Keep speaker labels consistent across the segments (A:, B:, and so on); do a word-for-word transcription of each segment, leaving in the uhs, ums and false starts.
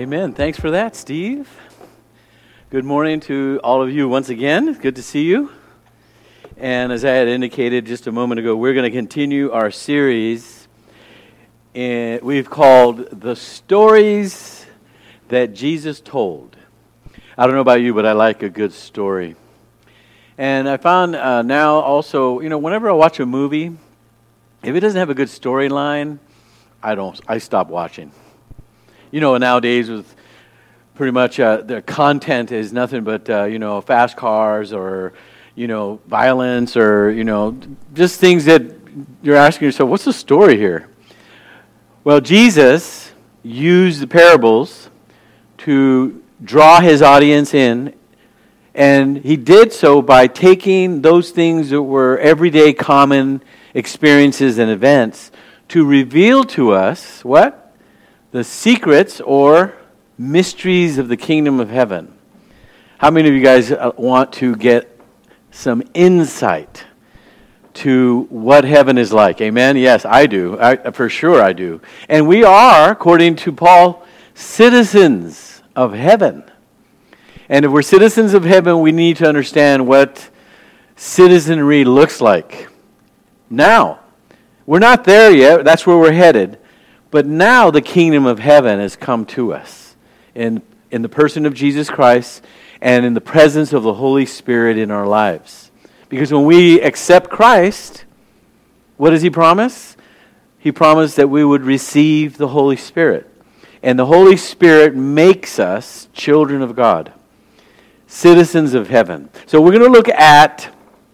A: Amen. Thanks for that, Steve. Good morning to all of you once again. Good to see you. And as I had indicated just a moment ago, we're going to continue our series in, we've called The Stories That Jesus Told. I don't know about you, but I like a good story. And I found uh, now also, you know, whenever I watch a movie, if it doesn't have a good storyline, I don't, I stop watching. You know, nowadays with pretty much uh, the content is nothing but, uh, you know, fast cars or, you know, violence or, you know, just things that you're asking yourself, what's the story here? Well, Jesus used the parables to draw his audience in, and he did so by taking those things that were everyday common experiences and events to reveal to us what? The secrets or mysteries of the kingdom of heaven. How many of you guys want to get some insight to what heaven is like? Amen? Yes, I do. I, for sure I do. And we are, according to Paul, citizens of heaven. And if we're citizens of heaven, we need to understand what citizenry looks like. Now, we're not there yet. That's where we're headed. But now the kingdom of heaven has come to us in, in the person of Jesus Christ and in the presence of the Holy Spirit in our lives. Because when we accept Christ, what does he promise? He promised that we would receive the Holy Spirit. And the Holy Spirit makes us children of God, citizens of heaven. So we're going to look at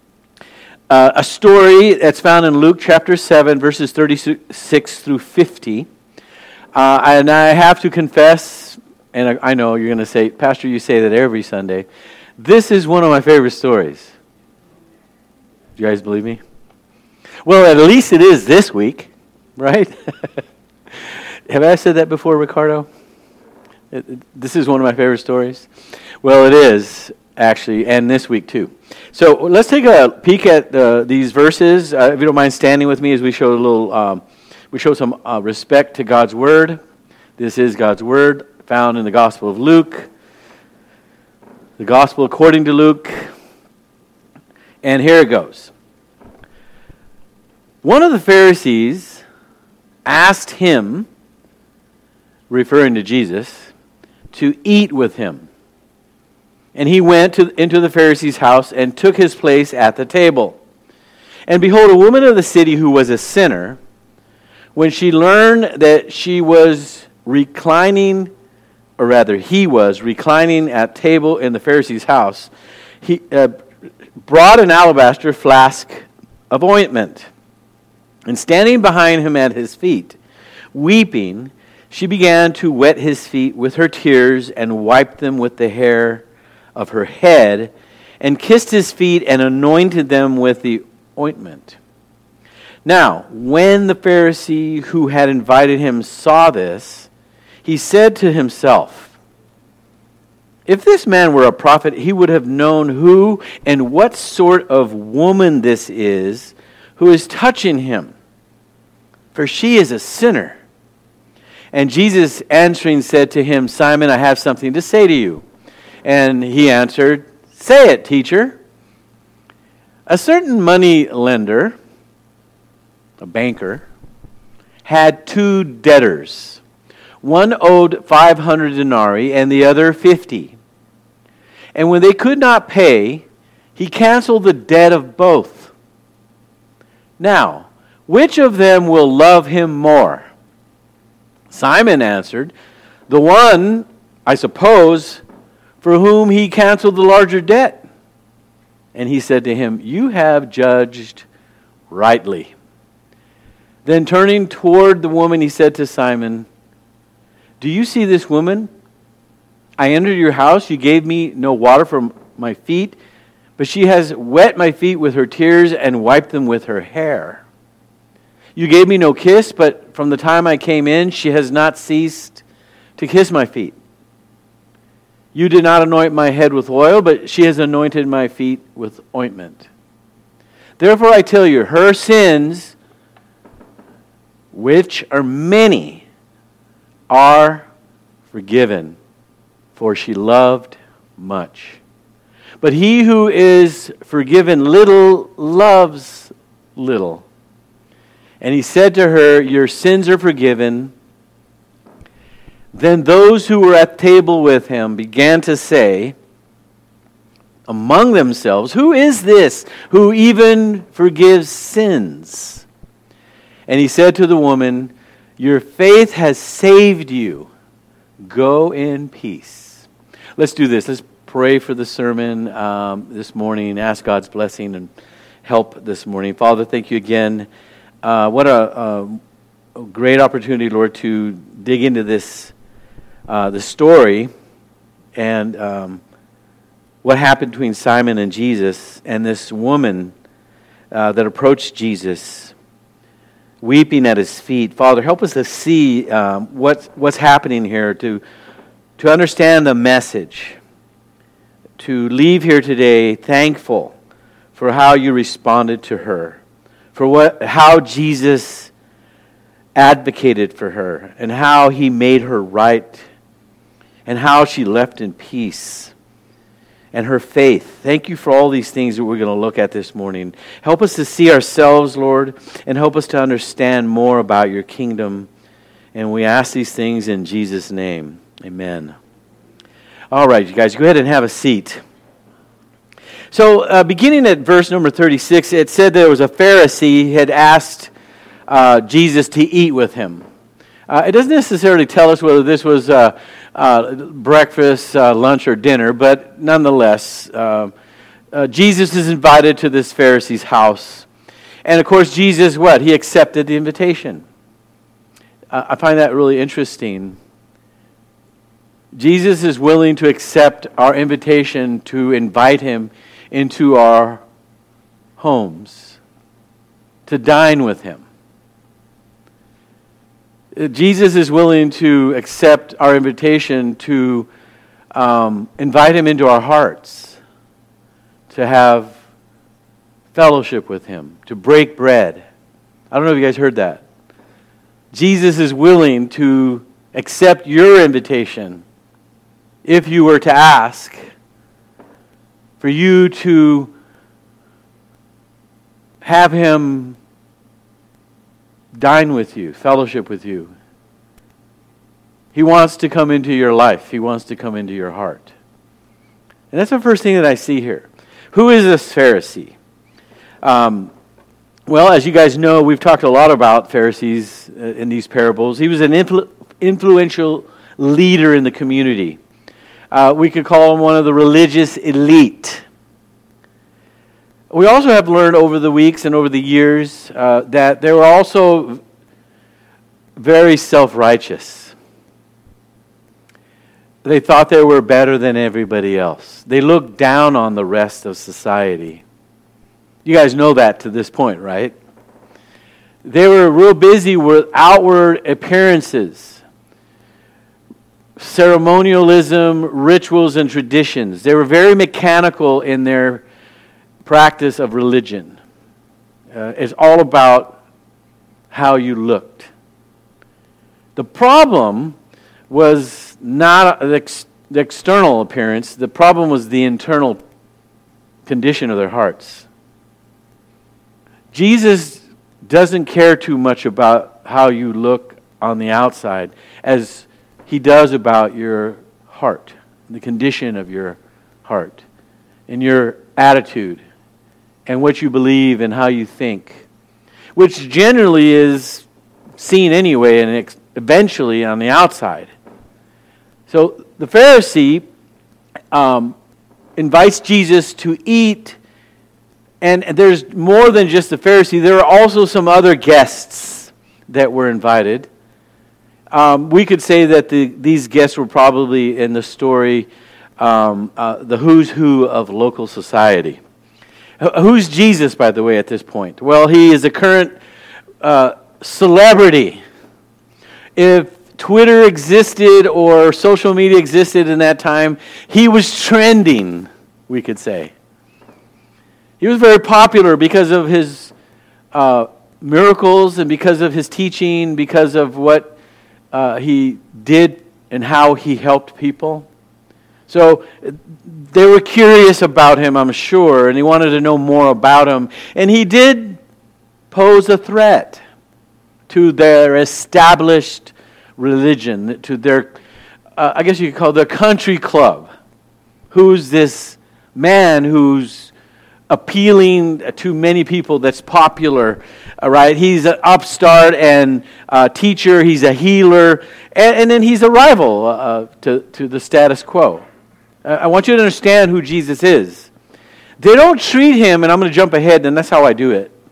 A: Uh, a story that's found in Luke chapter seven, verses thirty-six through fifty. Uh, and I have to confess, and I, I know you're going to say, Pastor, you say that every Sunday. This is one of my favorite stories. Do you guys believe me? Well, at least it is this week, right? Have I said that before, Ricardo? It, it, this is one of my favorite stories. Well, it is, actually, and this week too. So let's take a peek at uh, these verses. Uh, if you don't mind standing with me as we show a little, um, we show some uh, respect to God's Word. This is God's Word found in the Gospel of Luke, the Gospel according to Luke. And here it goes. One of the Pharisees asked him, referring to Jesus, to eat with him. And he went to, into the Pharisee's house and took his place at the table. And behold, a woman of the city who was a sinner, when she learned that she was reclining, or rather he was reclining at table in the Pharisee's house, he uh, brought an alabaster flask of ointment. And standing behind him at his feet, weeping, she began to wet his feet with her tears and wiped them with the hair of her head, and kissed his feet and anointed them with the ointment. Now, when the Pharisee who had invited him saw this, he said to himself, if this man were a prophet, he would have known who and what sort of woman this is who is touching him, for she is a sinner. And Jesus answering said to him, Simon, I have something to say to you. And he answered, say it, teacher. A certain money lender, a banker, had two debtors. One owed five hundred denarii and the other fifty. And when they could not pay, he canceled the debt of both. Now, which of them will love him more? Simon answered, the one, I suppose, for whom he canceled the larger debt. And he said to him, you have judged rightly. Then turning toward the woman, he said to Simon, do you see this woman? I entered your house, you gave me no water for my feet, but she has wet my feet with her tears and wiped them with her hair. You gave me no kiss, but from the time I came in, she has not ceased to kiss my feet. You did not anoint my head with oil, but she has anointed my feet with ointment. Therefore I tell you, her sins, which are many, are forgiven, for she loved much. But he who is forgiven little loves little. And he said to her, your sins are forgiven. Then those who were at table with him began to say among themselves, who is this who even forgives sins? And he said to the woman, your faith has saved you. Go in peace. Let's do this. Let's pray for the sermon um, this morning. Ask God's blessing and help this morning. Father, thank you again. Uh, what a, a, a great opportunity, Lord, to dig into this uh, the story and um, what happened between Simon and Jesus and this woman uh, that approached Jesus, weeping at his feet. Father, help us to see um, what's, what's happening here, to, to understand the message, to leave here today thankful for how you responded to her, for what how Jesus advocated for her, and how he made her right, and how she left in peace, and her faith. Thank you for all these things that we're going to look at this morning. Help us to see ourselves, Lord, and help us to understand more about your kingdom. And we ask these things in Jesus' name. Amen. All right, you guys, go ahead and have a seat. So, uh, beginning at verse number thirty-six, it said there was a Pharisee had asked uh, Jesus to eat with him. Uh, it doesn't necessarily tell us whether this was uh, uh, breakfast, uh, lunch, or dinner, but nonetheless, uh, uh, Jesus is invited to this Pharisee's house. And of course, Jesus, what? He accepted the invitation. Uh, I find that really interesting. Jesus is willing to accept our invitation to invite him into our homes, to dine with him. Jesus is willing to accept our invitation to um, invite him into our hearts, to have fellowship with him, to break bread. I don't know if you guys heard that. Jesus is willing to accept your invitation if you were to ask for you to have him dine with you, fellowship with you. He wants to come into your life. He wants to come into your heart. And that's the first thing that I see here. Who is this Pharisee? Um, well, as you guys know, we've talked a lot about Pharisees in these parables. He was an influ- influential leader in the community. Uh, we could call him one of the religious elite. We also have learned over the weeks and over the years uh, that they were also very self-righteous. They thought they were better than everybody else. They looked down on the rest of society. You guys know that to this point, right? They were real busy with outward appearances, ceremonialism, rituals, and traditions. They were very mechanical in their practice of religion. Uh, it's all about how you looked. The problem was not the, ex- the external appearance. The problem was the internal condition of their hearts. Jesus doesn't care too much about how you look on the outside as he does about your heart, the condition of your heart, and your attitude, and what you believe and how you think, which generally is seen anyway and ex- eventually on the outside. So the Pharisee um, invites Jesus to eat, and there's more than just the Pharisee. There are also some other guests that were invited. Um, we could say that the, these guests were probably in the story um, uh, the who's who of local society. Who's Jesus, by the way, at this point? Well, he is a current uh, celebrity. If Twitter existed or social media existed in that time, he was trending, we could say. He was very popular because of his uh, miracles and because of his teaching, because of what uh, he did and how he helped people. So they were curious about him, I'm sure, and he wanted to know more about him. And he did pose a threat to their established religion, to their, uh, I guess you could call it their country club. Who's this man who's appealing to many people, that's popular, all right? He's an upstart and uh, teacher, he's a healer, and, and then he's a rival uh, to, to the status quo. I want you to understand who Jesus is. They don't treat him, and I'm going to jump ahead, and that's how I do it.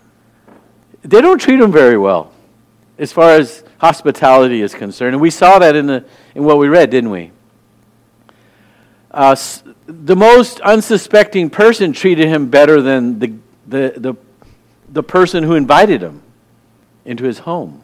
A: They don't treat him very well as far as hospitality is concerned. And we saw that in the in what we read, didn't we? Uh, the most unsuspecting person treated him better than the, the, the, the person who invited him into his home.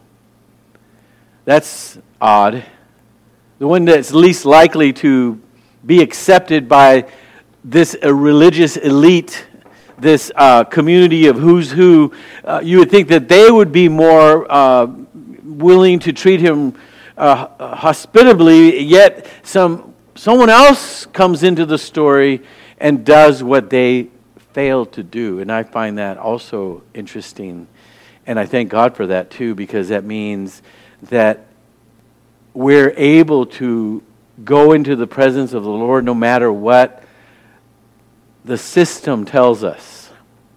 A: That's odd. The one that's least likely to be accepted by this uh, religious elite, this uh, community of who's who, uh, you would think that they would be more uh, willing to treat him uh, hospitably, yet some someone else comes into the story and does what they failed to do. And I find that also interesting. And I thank God for that too, because that means that we're able to go into the presence of the Lord no matter what the system tells us.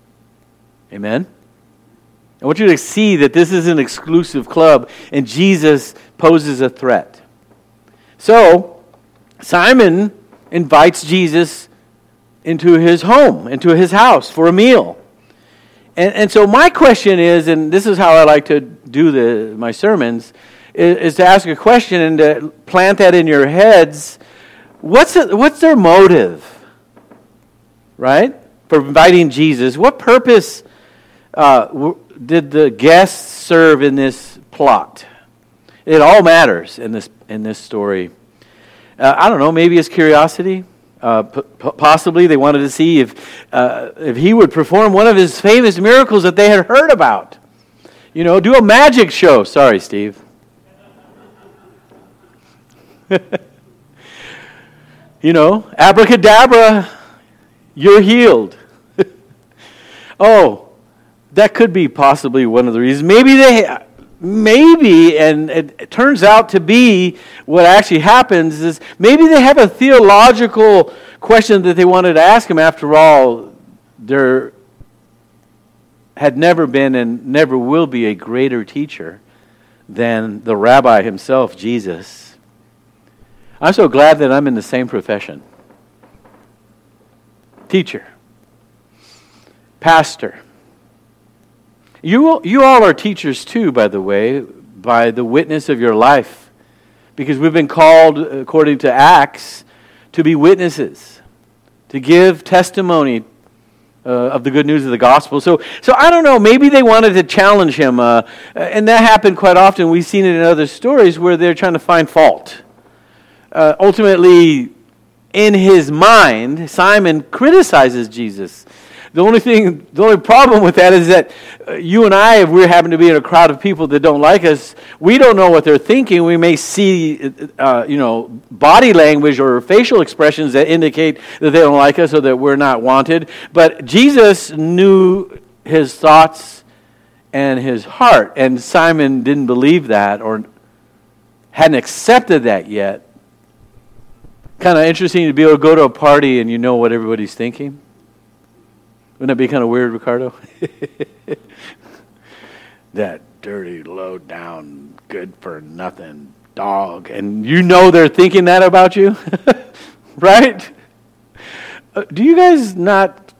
A: Amen? I want you to see that this is an exclusive club, and Jesus poses a threat. So, Simon invites Jesus into his home, into his house for a meal. And, and so my question is, and this is how I like to do the my sermons, is, is to ask a question and to plant that in your heads. What's it, what's their motive, right, for inviting Jesus? What purpose uh, w- did the guests serve in this plot? It all matters in this in this story. Uh, I don't know, maybe it's curiosity. Uh, p- possibly they wanted to see if uh, if he would perform one of his famous miracles that they had heard about. You know, do a magic show. Sorry, Steve. You know, abracadabra, you're healed. Oh, that could be possibly one of the reasons. Maybe they... Maybe, and it turns out to be what actually happens, is maybe they have a theological question that they wanted to ask him. After all, there had never been and never will be a greater teacher than the rabbi himself, Jesus. I'm so glad that I'm in the same profession. Teacher. Pastor. You, you all are teachers too, by the way, by the witness of your life. Because we've been called, according to Acts, to be witnesses, to give testimony uh, of the good news of the gospel. So, so I don't know, maybe they wanted to challenge him. Uh, and that happened quite often. We've seen it in other stories where they're trying to find fault. Uh, ultimately, in his mind, Simon criticizes Jesus. The only thing, the only problem with that is that uh, you and I, if we're happen to be in a crowd of people that don't like us, we don't know what they're thinking. We may see, uh, you know, body language or facial expressions that indicate that they don't like us or that we're not wanted. But Jesus knew his thoughts and his heart, and Simon didn't believe that or hadn't accepted that yet. Kind of interesting to be able to go to a party and you know what everybody's thinking. Wouldn't that be kind of weird, Ricardo? That dirty, low-down, good-for-nothing dog. And you know they're thinking that about you? Right? Uh, do you guys not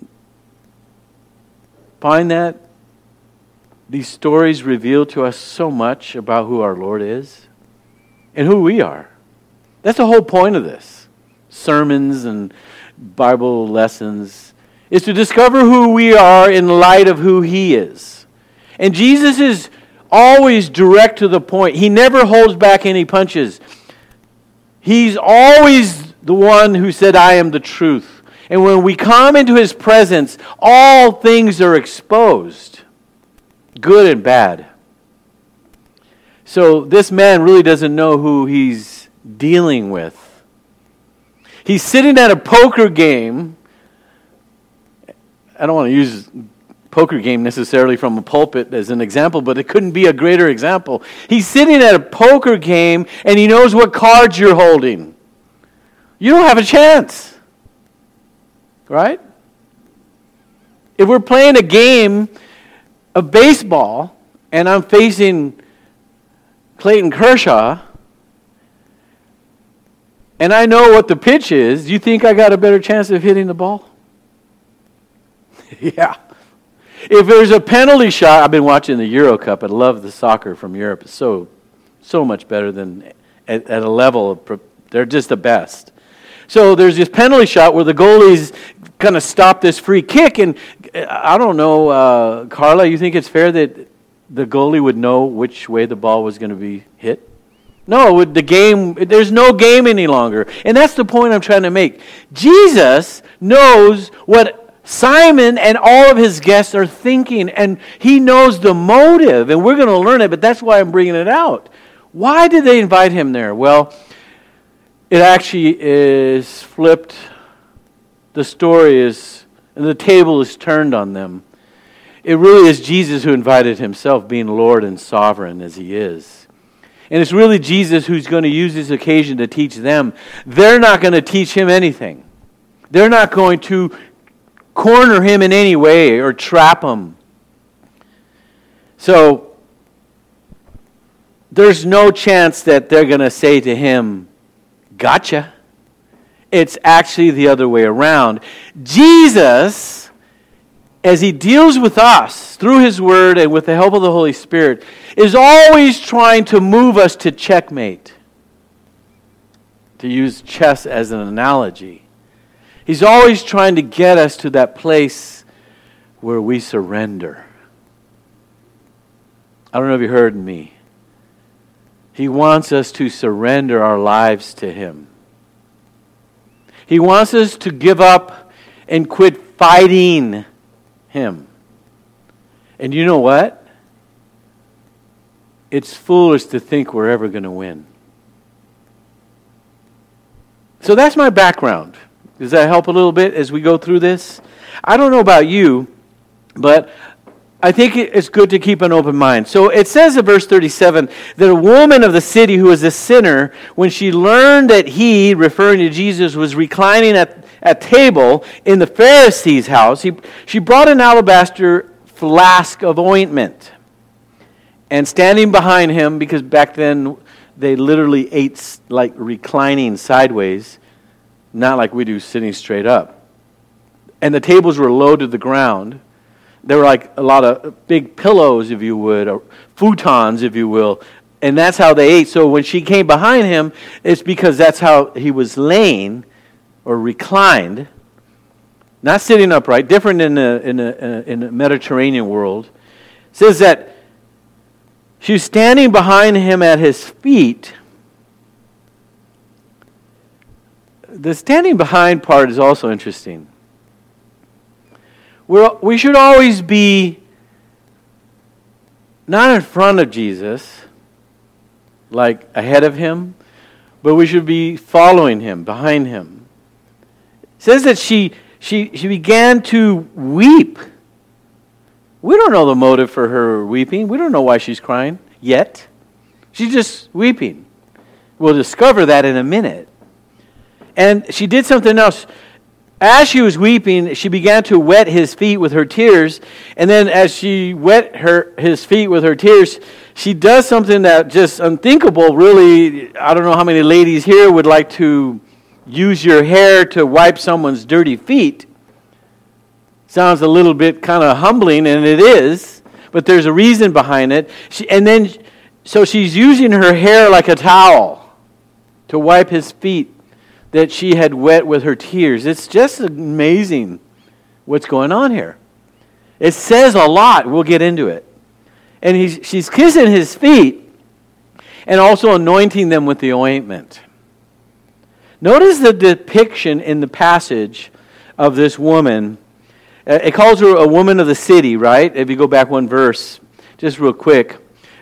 A: find that these stories reveal to us so much about who our Lord is and who we are? That's the whole point of this. Sermons and Bible lessons is to discover who we are in light of who He is. And Jesus is always direct to the point. He never holds back any punches. He's always the one who said, I am the truth. And when we come into His presence, all things are exposed, good and bad. So this man really doesn't know who he's dealing with. He's sitting at a poker game. I don't want to use poker game necessarily from a pulpit as an example, but it couldn't be a greater example. He's sitting at a poker game and he knows what cards you're holding. You don't have a chance. Right? If we're playing a game of baseball and I'm facing Clayton Kershaw and I know what the pitch is, do you think I got a better chance of hitting the ball? Yeah. If there's a penalty shot, I've been watching the Euro Cup. I love the soccer from Europe. It's so, so much better than at, at a level of, they're just the best. So there's this penalty shot where the goalie's going to stop this free kick, and I don't know, uh, Carla, you think it's fair that the goalie would know which way the ball was going to be hit? No, the game, there's no game any longer. And that's the point I'm trying to make. Jesus knows what Simon and all of his guests are thinking, and he knows the motive, and we're going to learn it, but that's why I'm bringing it out. Why did they invite him there? Well, it actually is flipped. The story is, and the table is turned on them. It really is Jesus who invited himself, being Lord and sovereign as he is. And it's really Jesus who's going to use this occasion to teach them. They're not going to teach him anything. They're not going to corner him in any way or trap him. So, there's no chance that they're going to say to him, gotcha. It's actually the other way around. Jesus, as he deals with us through his word and with the help of the Holy Spirit, is always trying to move us to checkmate. To use chess as an analogy. He's always trying to get us to that place where we surrender. I don't know if you heard me. He wants us to surrender our lives to him. He wants us to give up and quit fighting him. And you know what? It's foolish to think we're ever going to win. So that's my background. Does that help a little bit as we go through this? I don't know about you, but I think it's good to keep an open mind. So it says in verse thirty-seven that a woman of the city who was a sinner, when she learned that he, referring to Jesus, was reclining at a table in the Pharisee's house, he, she brought an alabaster flask of ointment. And standing behind him, because back then they literally ate like reclining sideways, not like we do sitting straight up. And the tables were low to the ground. There were like a lot of big pillows, if you would, or futons, if you will. And that's how they ate. So when she came behind him, it's because that's how he was laying or reclined. Not sitting upright, different in the, in the, in the Mediterranean world. It says that she was standing behind him at his feet. The standing behind part is also interesting. We're, we should always be not in front of Jesus, like ahead of him, but we should be following him, behind him. It says that she, she, she began to weep. We don't know the motive for her weeping. We don't know why she's crying yet. She's just weeping. We'll discover that in a minute. And she did something else. As she was weeping, she began to wet his feet with her tears. And then as she wet her his feet with her tears, she does something that just unthinkable. Really, I don't know how many ladies here would like to use your hair to wipe someone's dirty feet. Sounds a little bit kind of humbling, and it is. But there's a reason behind it. She, and then, so she's using her hair like a towel to wipe his feet that she had wet with her tears. It's just amazing what's going on here. It says a lot. We'll get into it. And he's, she's kissing his feet and also anointing them with the ointment. Notice the depiction in the passage of this woman. It calls her a woman of the city, right? If you go back one verse, just real quick.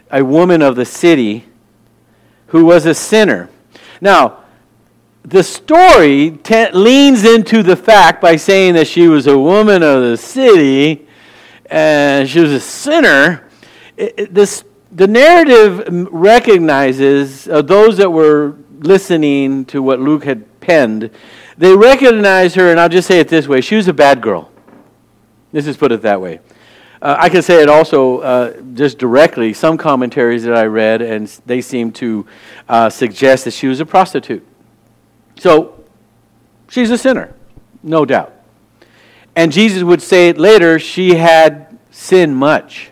A: a woman of the city who was a sinner. Now, the story te- leans into the fact by saying that she was a woman of the city and she was a sinner. It, it, this, the narrative recognizes, uh, those that were listening to what Luke had penned, they recognize her, and I'll just say it this way, she was a bad girl. Let's just put it that way. Uh, I can say it also uh, just directly. Some commentaries that I read, and they seem to uh, suggest that she was a prostitute. So, she's a sinner, no doubt. And Jesus would say it later, she had sinned much.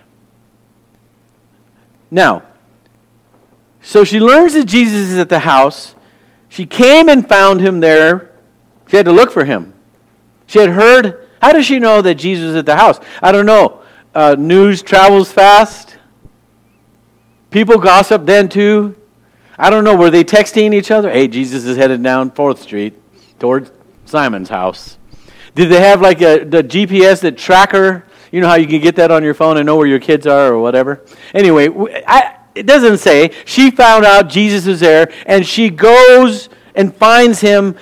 A: Now, so she learns that Jesus is at the house. She came and found him there. She had to look for him. She had heard. How does she know that Jesus was at the house? I don't know. Uh, news travels fast. People gossip then too. I don't know. Were they texting each other? Hey, Jesus is headed down fourth Street toward Simon's house. Did they have like a the G P S that tracker? You know how you can get that on your phone and know where your kids are or whatever? Anyway, I, it doesn't say. She found out Jesus is there, and she goes and finds him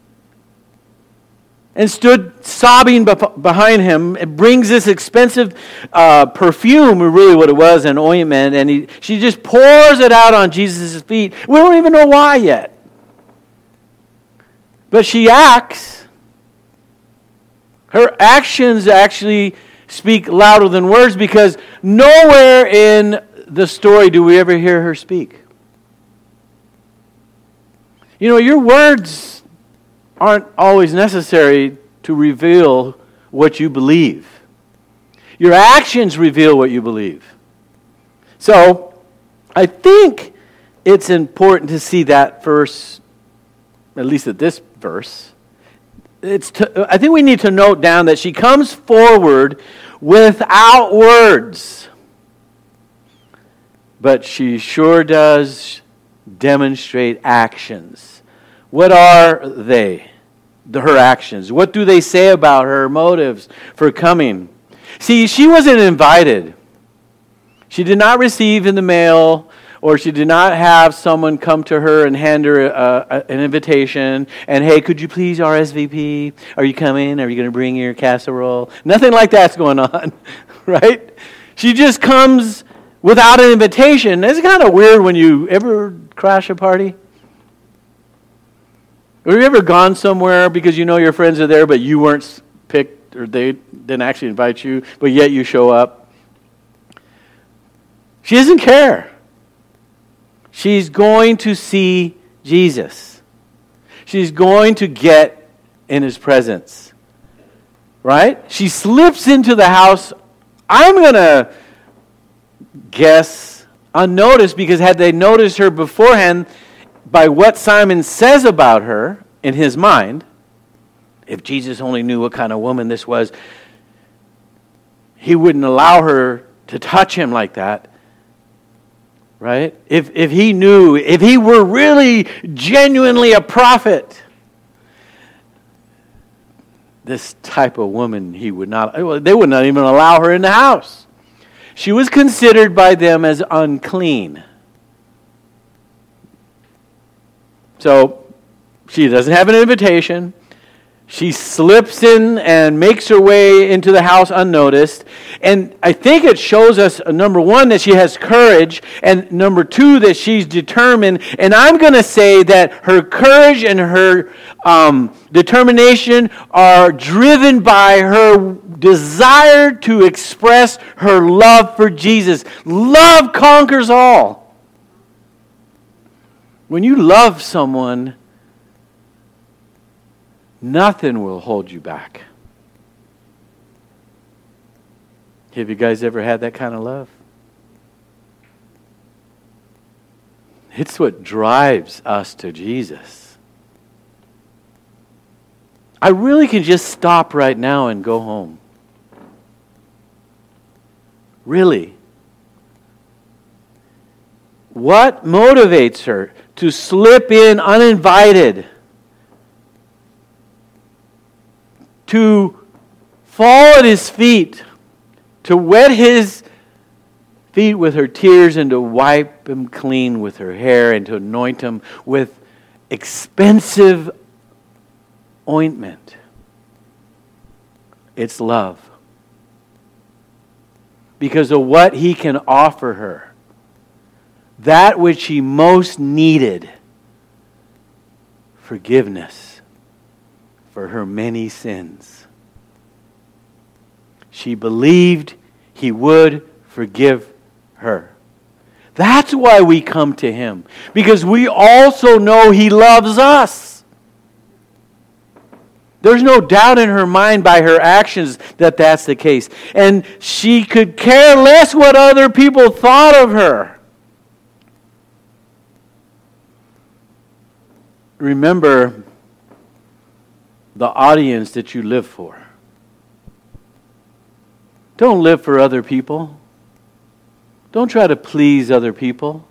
A: and stood sobbing behind him. It brings this expensive uh, perfume, really what it was, an ointment, and he, she just pours it out on Jesus' feet. We don't even know why yet. But she acts. Her actions actually speak louder than words, because nowhere in the story do we ever hear her speak. You know, your words aren't always necessary to reveal what you believe. Your actions reveal what you believe. So, I think it's important to see that verse, at least at this verse. It's to, I think we need to note down that she comes forward without words, but she sure does demonstrate actions. What are they? The, her actions. What do they say about her motives for coming? See, she wasn't invited. She did not receive in the mail, or she did not have someone come to her and hand her a, a, an invitation, and hey, could you please R S V P? Are you coming? Are you going to bring your casserole? Nothing like that's going on, right? She just comes without an invitation. It's kind of weird when you ever crash a party. Have you ever gone somewhere because you know your friends are there, but you weren't picked, or they didn't actually invite you, but yet you show up? She doesn't care. She's going to see Jesus. She's going to get in his presence. Right? She slips into the house, I'm going to guess, unnoticed, because had they noticed her beforehand, by what Simon says about her in his mind, if Jesus only knew what kind of woman this was, he wouldn't allow her to touch him like that. Right? If if he knew, if he were really genuinely a prophet, this type of woman, he would not, they would not even allow her in the house. She was considered by them as unclean. So, she doesn't have an invitation. She slips in and makes her way into the house unnoticed. And I think it shows us, uh, number one, that she has courage, and number two, that she's determined. And I'm going to say that her courage and her um, determination are driven by her desire to express her love for Jesus. Love conquers all. When you love someone, nothing will hold you back. Have you guys ever had that kind of love? It's what drives us to Jesus. I really can just stop right now and go home. Really. What motivates her to slip in uninvited? To fall at his feet, to wet his feet with her tears and to wipe him clean with her hair and to anoint him with expensive ointment. It's love. Because of what he can offer her. That which she most needed. Forgiveness for her many sins. She believed he would forgive her. That's why we come to him. Because we also know he loves us. There's no doubt in her mind by her actions that that's the case. And she could care less what other people thought of her. Remember the audience that you live for. Don't live for other people. Don't try to please other people.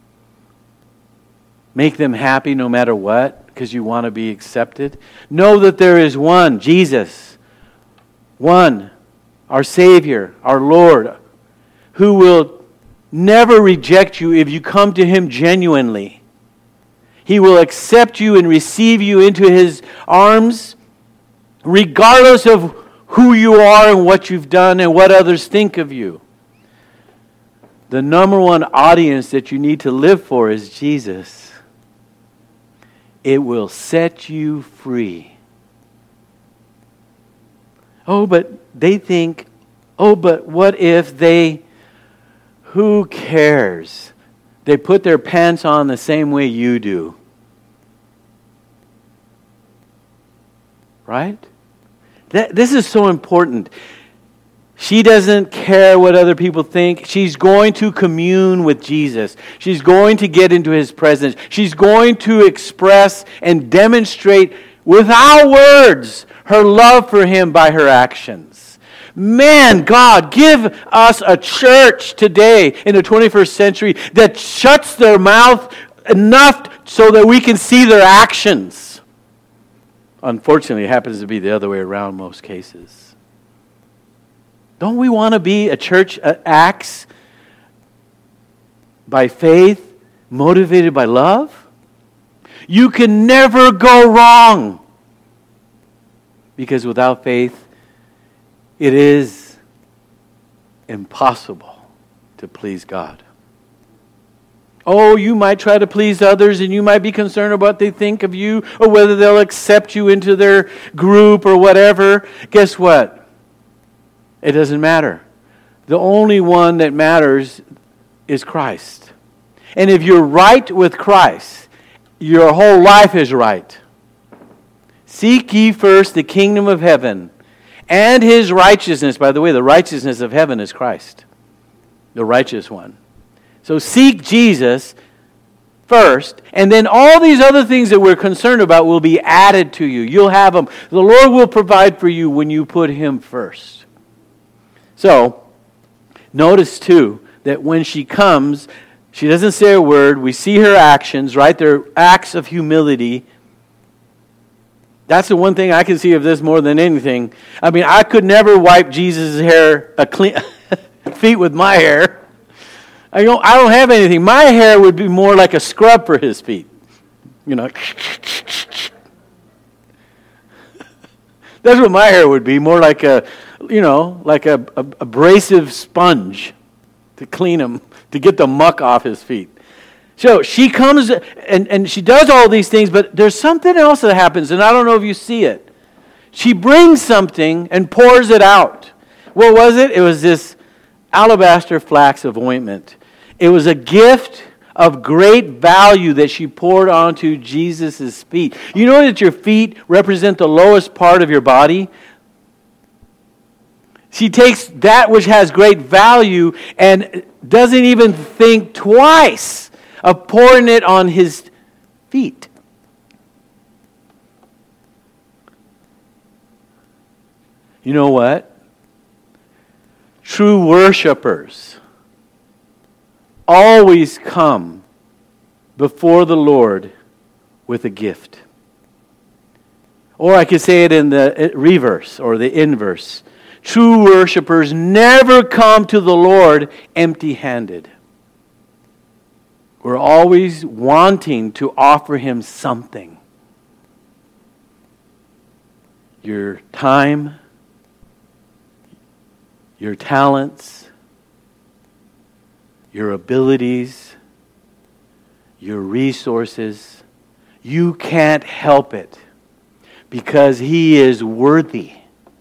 A: Make them happy no matter what, because you want to be accepted. Know that there is one, Jesus, one, our Savior, our Lord, who will never reject you if you come to him genuinely. He will accept you and receive you into his arms, regardless of who you are and what you've done and what others think of you. The number one audience that you need to live for is Jesus. It will set you free. Oh, but they think, oh, but what if they, who cares? They put their pants on the same way you do. Right? That, this is so important. She doesn't care what other people think. She's going to commune with Jesus. She's going to get into his presence. She's going to express and demonstrate without words her love for him by her actions. Man, God, give us a church today in the twenty-first century that shuts their mouth enough so that we can see their actions. Unfortunately, it happens to be the other way around in most cases. Don't we want to be a church that acts by faith, motivated by love? You can never go wrong. Because without faith, it is impossible to please God. Oh, you might try to please others and you might be concerned about what they think of you or whether they'll accept you into their group or whatever. Guess what? It doesn't matter. The only one that matters is Christ. And if you're right with Christ, your whole life is right. Seek ye first the kingdom of heaven and his righteousness. By the way, the righteousness of heaven is Christ, the righteous one. So seek Jesus first, and then all these other things that we're concerned about will be added to you. You'll have them. The Lord will provide for you when you put him first. So, notice too that when she comes, she doesn't say a word. We see her actions, right? They're acts of humility. That's the one thing I can see of this more than anything. I mean, I could never wipe Jesus' hair, a clean feet with my hair. I don't, I don't have anything. My hair would be more like a scrub for his feet. You know. That's what my hair would be. More like a, you know, like a, a abrasive sponge to clean him, to get the muck off his feet. So she comes and, and she does all these things, but there's something else that happens, and I don't know if you see it. She brings something and pours it out. What was it? It was this alabaster flax of ointment. It was a gift of great value that she poured onto Jesus' feet. You know that your feet represent the lowest part of your body? She takes that which has great value and doesn't even think twice of pouring it on his feet. You know what? True worshipers always come before the Lord with a gift. Or I could say it in the reverse or the inverse. true worshipers never come to the Lord empty-handed. We're always wanting to offer Him something. Your time, your talents, your abilities, your resources. You can't help it because He is worthy.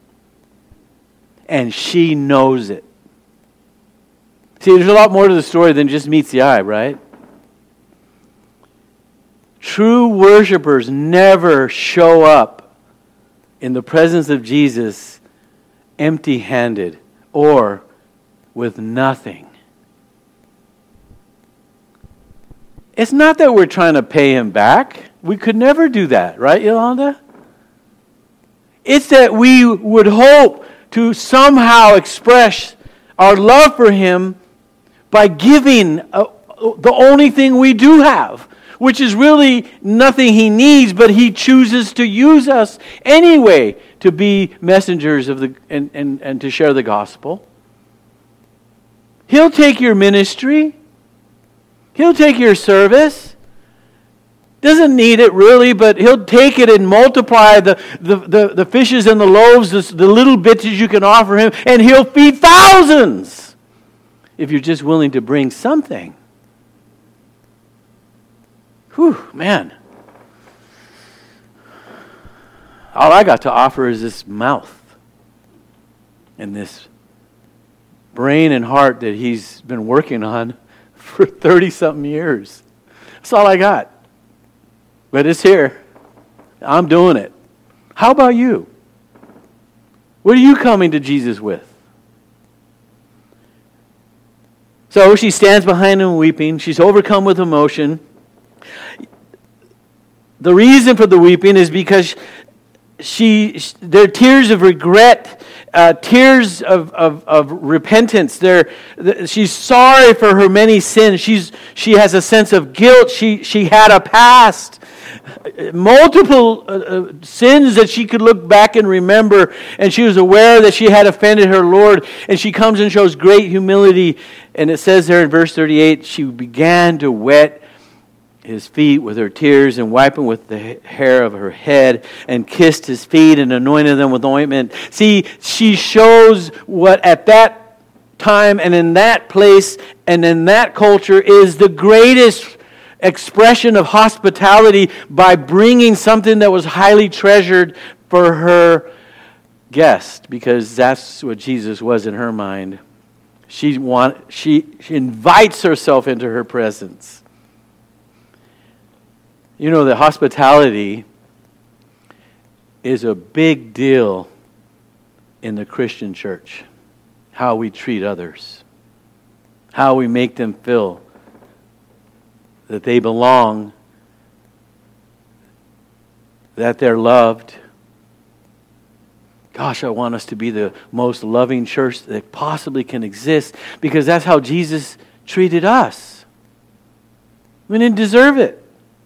A: And she knows it. See, there's a lot more to the story than just meets the eye, right? True worshipers never show up in the presence of Jesus empty-handed or with nothing. It's not that we're trying to pay Him back. We could never do that, right, Yolanda? It's that we would hope to somehow express our love for Him by giving uh, the only thing we do have, which is really nothing He needs, but He chooses to use us anyway to be messengers of the and, and, and to share the gospel. He'll take your ministry. He'll take your service. Doesn't need it really, but He'll take it and multiply the, the, the, the fishes and the loaves, the, the little bits you can offer Him, and He'll feed thousands if you're just willing to bring something. Whew, man. All I got to offer is this mouth and this brain and heart that He's been working on for thirty-something years. That's all I got. But it's here. I'm doing it. How about you? What are you coming to Jesus with? So she stands behind Him weeping. She's overcome with emotion. The reason for the weeping is because she, they're tears of regret, uh, tears of, of, of repentance. They're, she's sorry for her many sins. She's, she has a sense of guilt. She, she had a past. Multiple uh, uh, sins that she could look back and remember, and she was aware that she had offended her Lord, and she comes and shows great humility, and it says there in verse thirty-eight, she began to wet His feet with her tears and wipe them with the hair of her head and kissed His feet and anointed them with ointment. See, she shows what at that time and in that place and in that culture is the greatest expression of hospitality by bringing something that was highly treasured for her guest, because that's what Jesus was in her mind. She want she, she invites herself into her presence. You know that hospitality is a big deal in the Christian church. How we treat others, how we make them feel that they belong, that they're loved. Gosh, I want us to be the most loving church that possibly can exist, because that's how Jesus treated us. We didn't deserve it.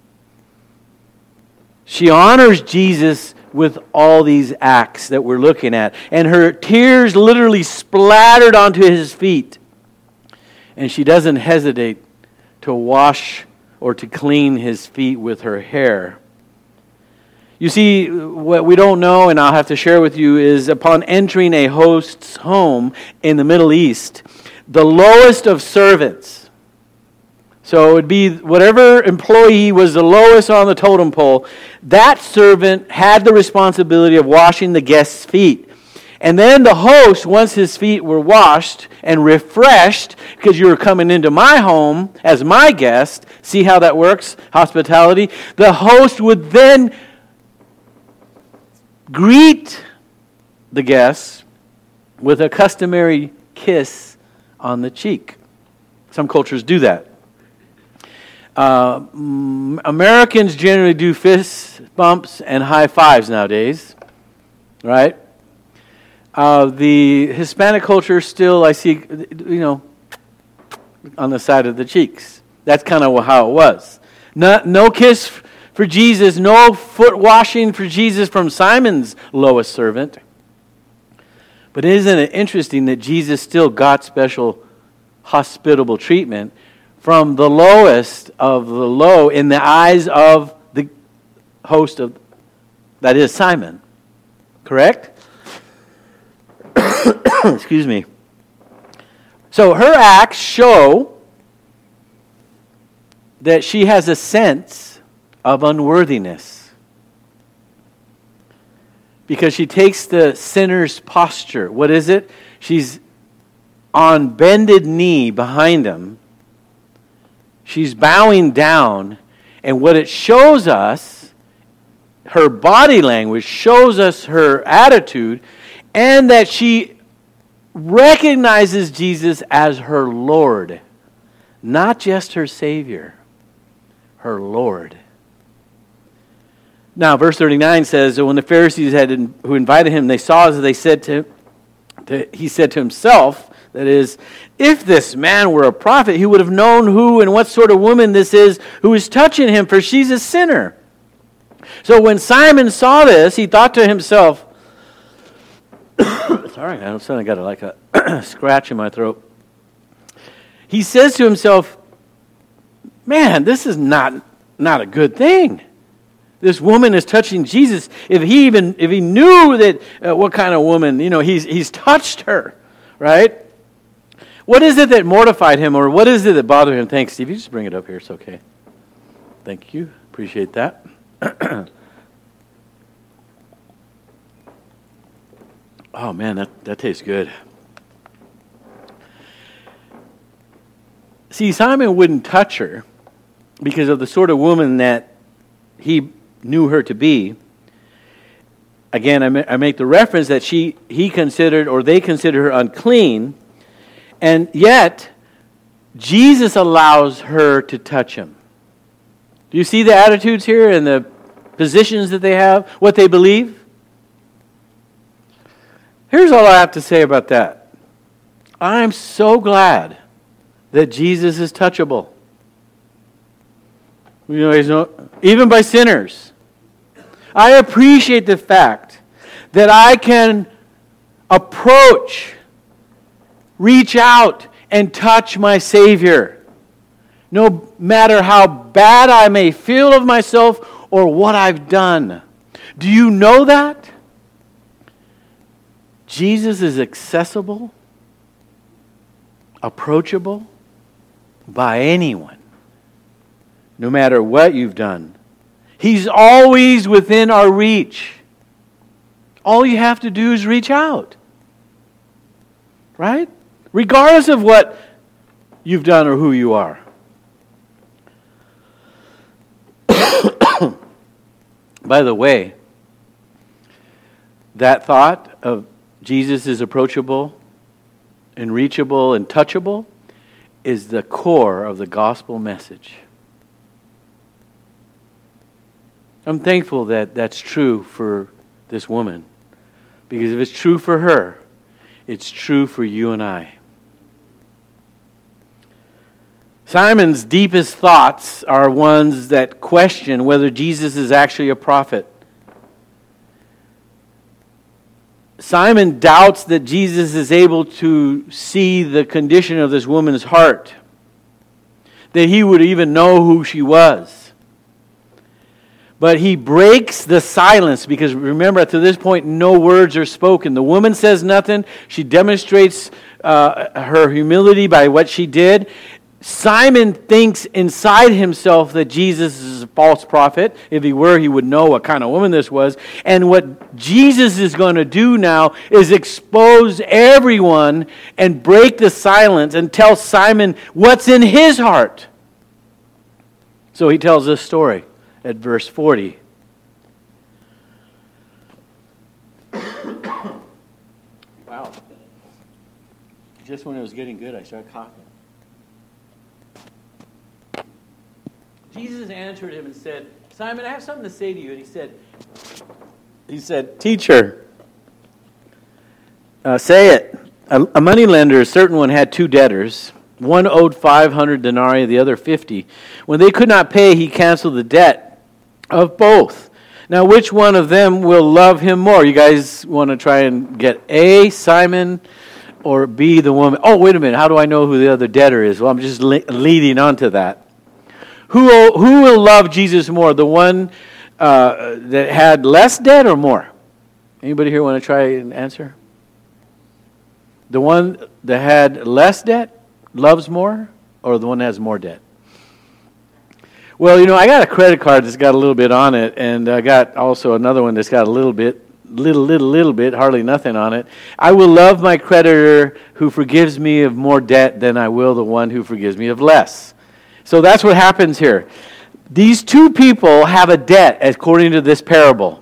A: She honors Jesus with all these acts that we're looking at, and her tears literally splattered onto His feet, and she doesn't hesitate to wash or to clean His feet with her hair. You see, what we don't know, and I'll have to share with you, is upon entering a host's home in the Middle East, the lowest of servants, so it would be whatever employee was the lowest on the totem pole, that servant had the responsibility of washing the guest's feet. And then the host, once his feet were washed and refreshed, because you were coming into my home as my guest, see how that works, hospitality, the host would then greet the guests with a customary kiss on the cheek. Some cultures do that. Uh, Americans generally do fist bumps and high fives nowadays, right? Uh, the Hispanic culture still, I see, you know, on the side of the cheeks. That's kind of how it was. No, no kiss for Jesus, no foot washing for Jesus from Simon's lowest servant. But isn't it interesting that Jesus still got special hospitable treatment from the lowest of the low in the eyes of the host of, that is Simon. Correct? Excuse me. So her acts show that she has a sense of unworthiness, because she takes the sinner's posture. What is it? She's on bended knee behind him. She's bowing down. And what it shows us, her body language shows us her attitude, and that she recognizes Jesus as her Lord. Not just her Savior, her Lord. Now, verse thirty-nine says, when the Pharisees had who invited him, they saw as they said to, to he said to himself, that is, if this man were a prophet, he would have known who and what sort of woman this is who is touching him, for she's a sinner. So when Simon saw this, he thought to himself, sorry, I suddenly got like a scratch in my throat. He says to himself, man, this is not, not a good thing. This woman is touching Jesus. If he even if he knew that uh, what kind of woman, you know, he's he's touched her, right? What is it that mortified him, or what is it that bothered him? Thanks, Steve. You just bring it up here. It's okay. Thank you. Appreciate that. Oh man, that, that tastes good. See, Simon wouldn't touch her because of the sort of woman that he knew her to be. Again, I, ma- I make the reference that she, he considered, or they considered her unclean, and yet Jesus allows her to touch him. Do you see the attitudes here and the positions that they have, what they believe? Here's all I have to say about that. I'm so glad that Jesus is touchable. You know, he's no, even by sinners. I appreciate the fact that I can approach, reach out, and touch my Savior, no matter how bad I may feel of myself or what I've done. Do you know that? Jesus is accessible, approachable by anyone, no matter what you've done. He's always within our reach. All you have to do is reach out. Right? Regardless of what you've done or who you are. By the way, that thought of Jesus is approachable and reachable and touchable is the core of the gospel message. I'm thankful that that's true for this woman. Because if it's true for her, it's true for you and I. Simon's deepest thoughts are ones that question whether Jesus is actually a prophet. Simon doubts that Jesus is able to see the condition of this woman's heart, that he would even know who she was. But he breaks the silence, because remember, to this point, no words are spoken. The woman says nothing. She demonstrates uh, her humility by what she did. Simon thinks inside himself that Jesus is a false prophet. If he were, he would know what kind of woman this was. And what Jesus is going to do now is expose everyone and break the silence and tell Simon what's in his heart. So he tells this story at verse forty. Wow. Just when it was getting good, I started coughing. Jesus answered him and said, Simon, I have something to say to you. And he said, he said, Teacher, uh, say it. A, a moneylender, a certain one, had two debtors. One owed five hundred denarii, the other fifty. When they could not pay, he canceled the debt of both. Now, which one of them will love him more? You guys want to try and get A, Simon, or B, the woman? Oh, wait a minute. How do I know who the other debtor is? Well, I'm just le- leading on to that. Who will, who will love Jesus more? The one uh, that had less debt or more? Anybody here want to try and answer? The one that had less debt loves more, or the one that has more debt? Well, you know, I got a credit card that's got a little bit on it, and I got also another one that's got a little bit, little, little, little bit, hardly nothing on it. I will love my creditor who forgives me of more debt than I will the one who forgives me of less. So that's what happens here. These two people have a debt according to this parable.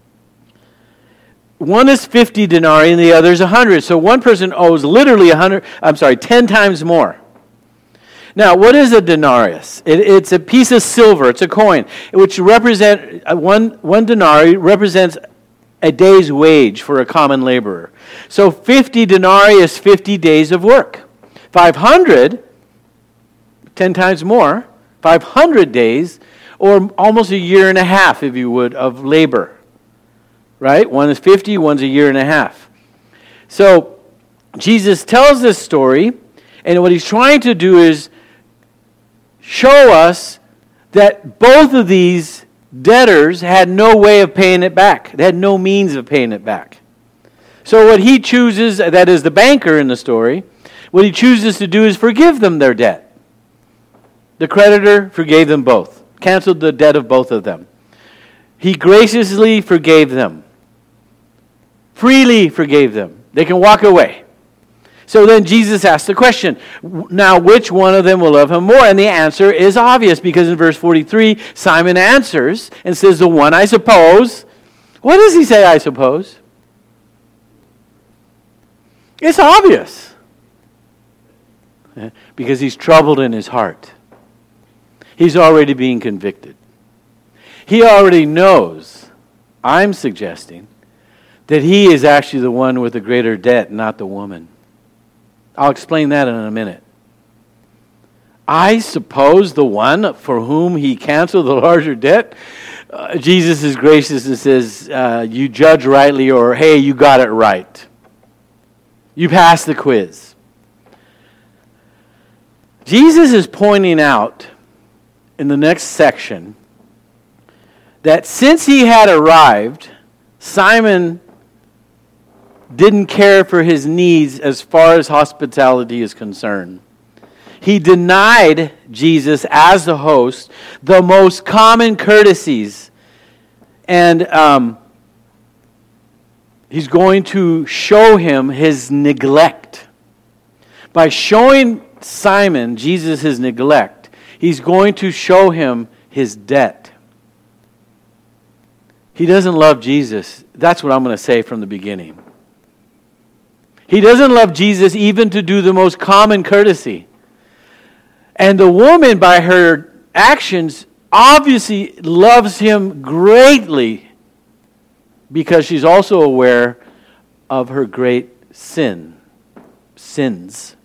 A: One is fifty denarii and the other is one hundred. So one person owes literally one hundred, I'm sorry, ten times more. Now, what is a denarius? It, it's a piece of silver, it's a coin, which represent one one denarii represents a day's wage for a common laborer. So fifty denarii is fifty days of work. five hundred, ten times more, five hundred days, or almost a year and a half, if you would, of labor. Right? One is fifty, one's a year and a half. So Jesus tells this story, and what he's trying to do is show us that both of these debtors had no way of paying it back. They had no means of paying it back. So what he chooses, that is the banker in the story, what he chooses to do is forgive them their debt. The creditor forgave them both, canceled the debt of both of them. He graciously forgave them. Freely forgave them. They can walk away. So then Jesus asked the question, now which one of them will love him more? And the answer is obvious, because in verse forty-three, Simon answers and says, the one, I suppose. What does he say, I suppose? It's obvious. Because he's troubled in his heart. He's already being convicted. He already knows, I'm suggesting, that he is actually the one with the greater debt, not the woman. I'll explain that in a minute. I suppose the one for whom he canceled the larger debt, uh, Jesus is gracious and says, uh, you judge rightly, or hey, you got it right. You passed the quiz. Jesus is pointing out in the next section that since he had arrived, Simon didn't care for his needs as far as hospitality is concerned. He denied Jesus as the host the most common courtesies. And um, he's going to show him his neglect. By showing Simon, Jesus, his neglect, he's going to show him his debt. He doesn't love Jesus. That's what I'm going to say from the beginning. He doesn't love Jesus even to do the most common courtesy. And the woman, by her actions, obviously loves him greatly because she's also aware of her great sin, sins.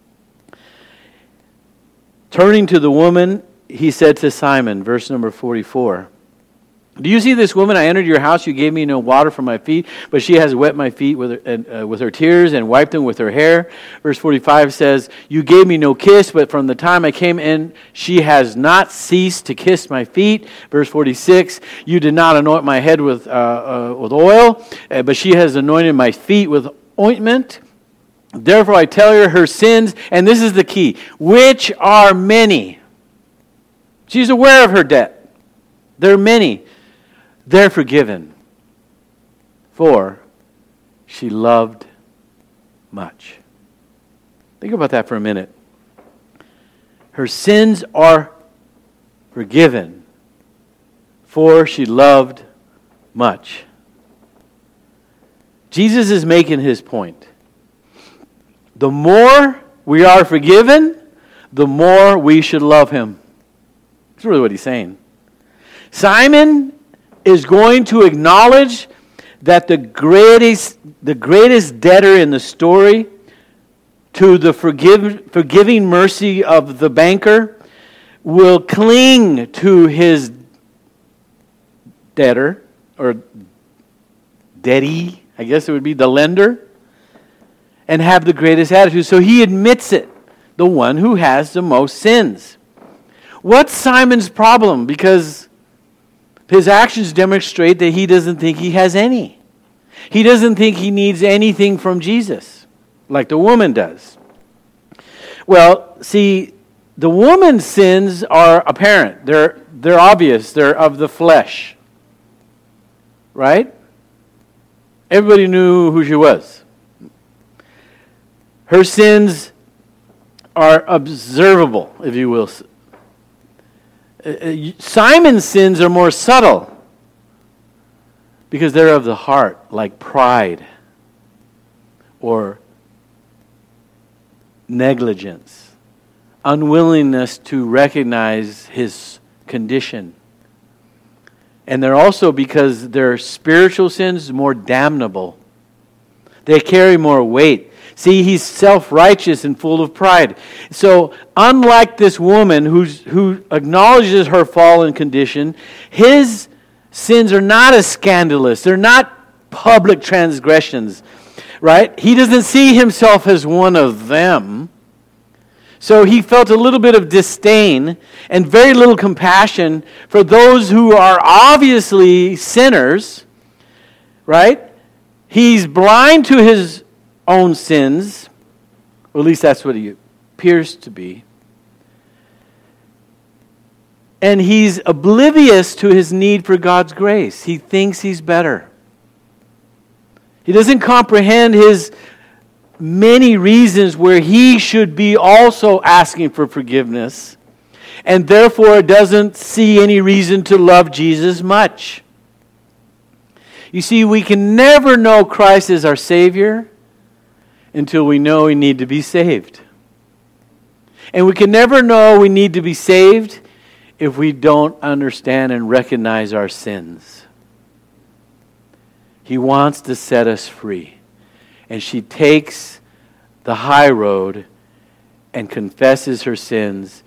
A: Turning to the woman, he said to Simon, verse number forty-four, do you see this woman? I entered your house. You gave me no water for my feet, but she has wet my feet with her, uh, with her tears and wiped them with her hair. Verse forty-five says, you gave me no kiss, but from the time I came in, she has not ceased to kiss my feet. Verse forty-six, you did not anoint my head with, uh, uh, with oil, uh, but she has anointed my feet with ointment. Therefore I tell her her sins, and this is the key, which are many. She's aware of her debt. They're many. They're forgiven, for she loved much. Think about that for a minute. Her sins are forgiven, for she loved much. Jesus is making his point. The more we are forgiven, the more we should love him. That's really what he's saying. Simon is going to acknowledge that the greatest, the greatest debtor in the story to the forgive, forgiving mercy of the banker will cling to his debtor or Daddy, I guess it would be the lender, and have the greatest attitude. So he admits it, the one who has the most sins. What's Simon's problem? Because his actions demonstrate that he doesn't think he has any. He doesn't think he needs anything from Jesus, like the woman does. Well, see, the woman's sins are apparent. They're, they're obvious. They're of the flesh. Right? Everybody knew who she was. Her sins are observable, if you will. Simon's sins are more subtle because they're of the heart, like pride or negligence, unwillingness to recognize his condition. And they're also, because their spiritual sins, more damnable. They carry more weight. See, he's self-righteous and full of pride. So, unlike this woman who's, who acknowledges her fallen condition, his sins are not as scandalous. They're not public transgressions, right? He doesn't see himself as one of them. So he felt a little bit of disdain and very little compassion for those who are obviously sinners, right? He's blind to his own sins, or at least that's what he appears to be. And he's oblivious to his need for God's grace. He thinks he's better. He doesn't comprehend his many reasons where he should be also asking for forgiveness, and therefore doesn't see any reason to love Jesus much. You see, we can never know Christ as our Savior until we know we need to be saved. And we can never know we need to be saved if we don't understand and recognize our sins. He wants to set us free. And she takes the high road and confesses her sins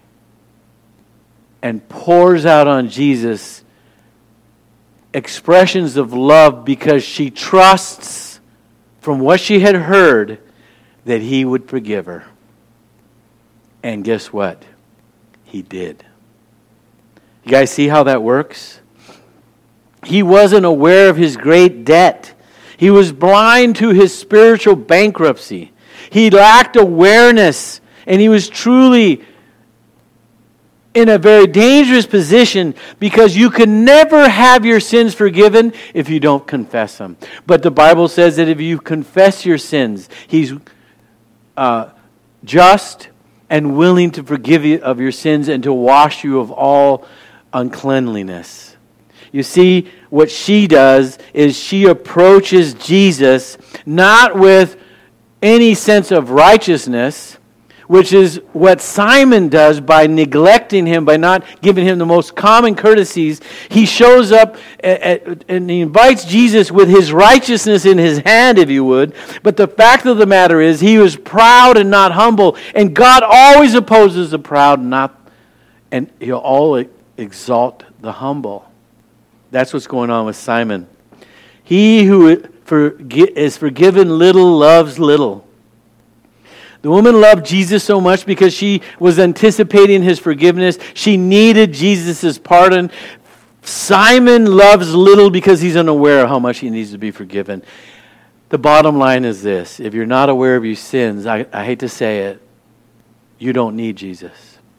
A: and pours out on Jesus expressions of love because she trusts from what she had heard that he would forgive her. And guess what? He did. You guys see how that works? He wasn't aware of his great debt. He was blind to his spiritual bankruptcy. He lacked awareness, and he was truly in a very dangerous position because you can never have your sins forgiven if you don't confess them. But the Bible says that if you confess your sins, he's uh, just and willing to forgive you of your sins and to wash you of all uncleanliness. You see, what she does is she approaches Jesus not with any sense of righteousness, which is what Simon does by neglecting him, by not giving him the most common courtesies. He shows up and he invites Jesus with his righteousness in his hand, if you would. But the fact of the matter is, he was proud and not humble. And God always opposes the proud, and not, and he'll always exalt the humble. That's what's going on with Simon. He who is forgiven little loves little. The woman loved Jesus so much because she was anticipating his forgiveness. She needed Jesus' pardon. Simon loves little because he's unaware of how much he needs to be forgiven. The bottom line is this. If you're not aware of your sins, I, I hate to say it, you don't need Jesus.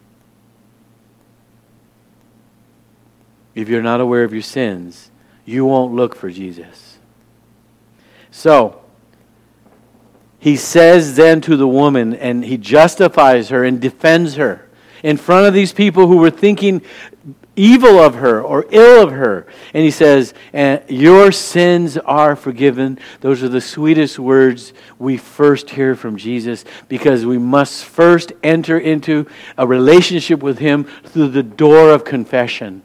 A: If you're not aware of your sins, you won't look for Jesus. So, he says then to the woman, and he justifies her and defends her in front of these people who were thinking evil of her or ill of her. And he says, and your sins are forgiven. Those are the sweetest words we first hear from Jesus, because we must first enter into a relationship with him through the door of confession.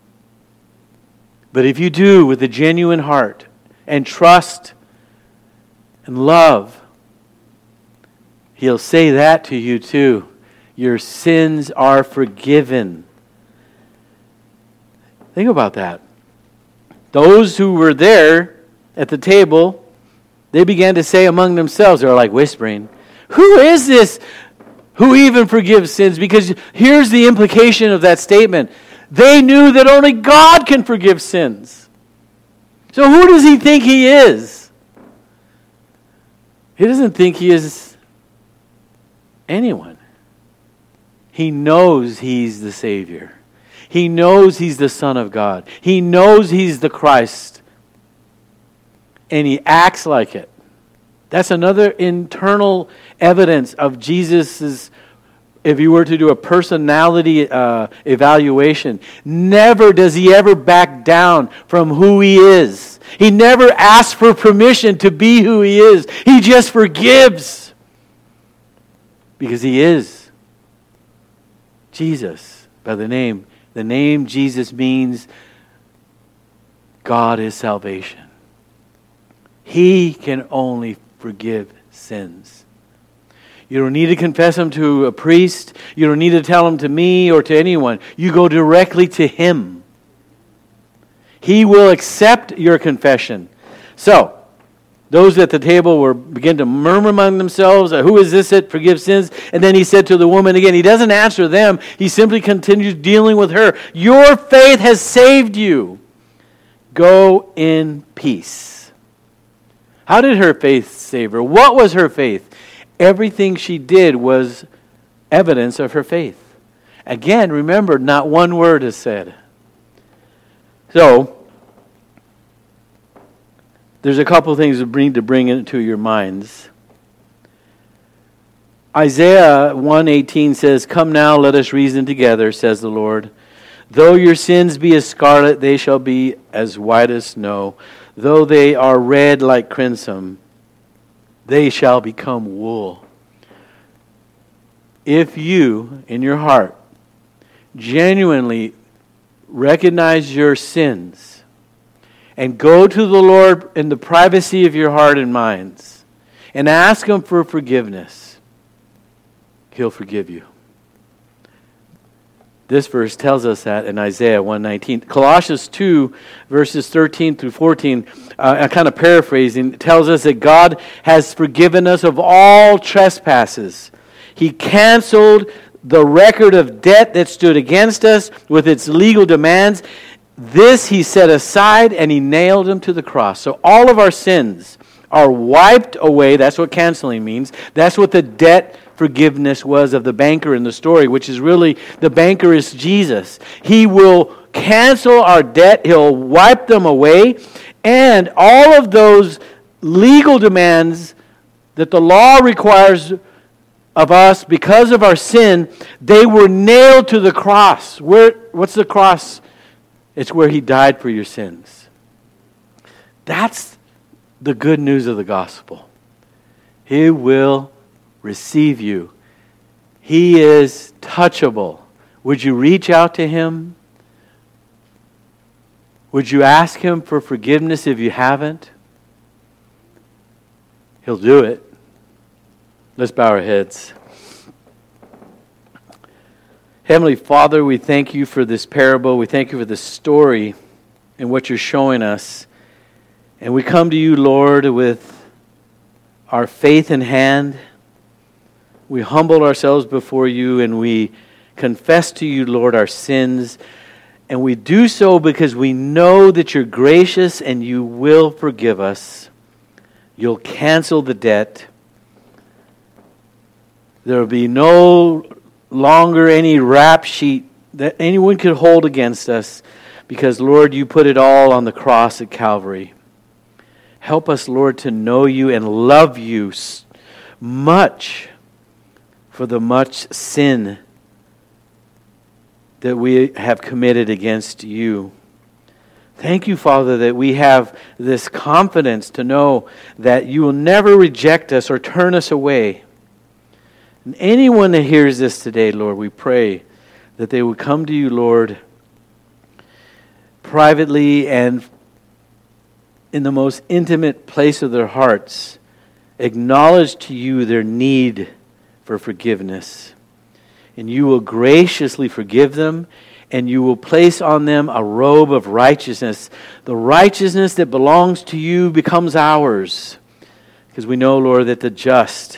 A: But if you do with a genuine heart and trust and love, he'll say that to you too. Your sins are forgiven. Think about that. those who were there at the table, they began to say among themselves, they're like whispering, who is this who even forgives sins? Because here's the implication of that statement. They knew that only God can forgive sins. So who does he think he is? He doesn't think he is anyone. He knows he's the Savior. He knows he's the Son of God. He knows he's the Christ. And he acts like it. That's another internal evidence of Jesus's, if you were to do a personality uh, evaluation, never does he ever back down from who he is. He never asks for permission to be who he is. He just forgives. Because he is Jesus by the name. The name Jesus means God is salvation. He can only forgive sins. You don't need to confess them to a priest. You don't need to tell them to me or to anyone. You go directly to him. He will accept your confession. So, those at the table were begin to murmur among themselves, who is this that forgives sins? And then he said to the woman again, he doesn't answer them. He simply continues dealing with her. Your faith has saved you. Go in peace. How did her faith save her? What was her faith? Everything she did was evidence of her faith. Again, remember, not one word is said. So, there's a couple things to bring to bring into your minds. Isaiah one eighteen says, "Come now, let us reason together, says the Lord. Though your sins be as scarlet, they shall be as white as snow. Though they are red like crimson, they shall become wool." If you, in your heart, genuinely recognize your sins and go to the Lord in the privacy of your heart and minds and ask Him for forgiveness, He'll forgive you. This verse tells us that in Isaiah one nineteen. Colossians two, verses thirteen through fourteen, uh, I'm kind of paraphrasing, tells us that God has forgiven us of all trespasses. He canceled the record of debt that stood against us with its legal demands. This He set aside and He nailed them to the cross. So all of our sins are wiped away. That's what canceling means. That's what the debt forgiveness was of the banker in the story, which is really, the banker is Jesus. He will cancel our debt. He'll wipe them away. And all of those legal demands that the law requires of us because of our sin, they were nailed to the cross. Where? What's the cross? It's where He died for your sins. That's the good news of the gospel. He will receive you. He is touchable. Would you reach out to Him? Would you ask Him for forgiveness if you haven't? He'll do it. Let's bow our heads. Heavenly Father, we thank You for this parable. We thank You for this story and what You're showing us. And we come to You, Lord, with our faith in hand. We humble ourselves before You and we confess to You, Lord, our sins. And we do so because we know that You're gracious and You will forgive us. You'll cancel the debt. There will be no longer any rap sheet that anyone could hold against us because, Lord, You put it all on the cross at Calvary. Help us, Lord, to know You and love You much for the much sin that we have committed against You. Thank You, Father, that we have this confidence to know that You will never reject us or turn us away. And anyone that hears this today, Lord, we pray that they would come to You, Lord, privately and in the most intimate place of their hearts, acknowledge to You their need for forgiveness. And You will graciously forgive them, and you will place on them a robe of righteousness. The righteousness that belongs to you becomes ours, because we know, Lord, that the just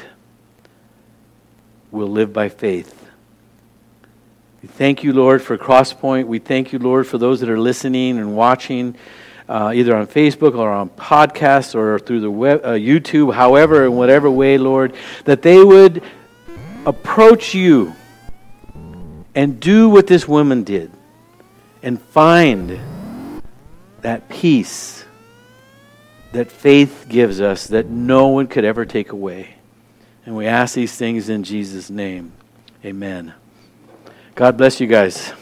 A: will live by faith. We thank you, Lord, for Crosspoint. We thank you, Lord, for those that are listening and watching, uh, either on Facebook or on podcasts or through the web, uh, YouTube, however, in whatever way, Lord, that they would approach you and do what this woman did and find that peace that faith gives us that no one could ever take away. And we ask these things in Jesus' name. Amen. God bless you guys.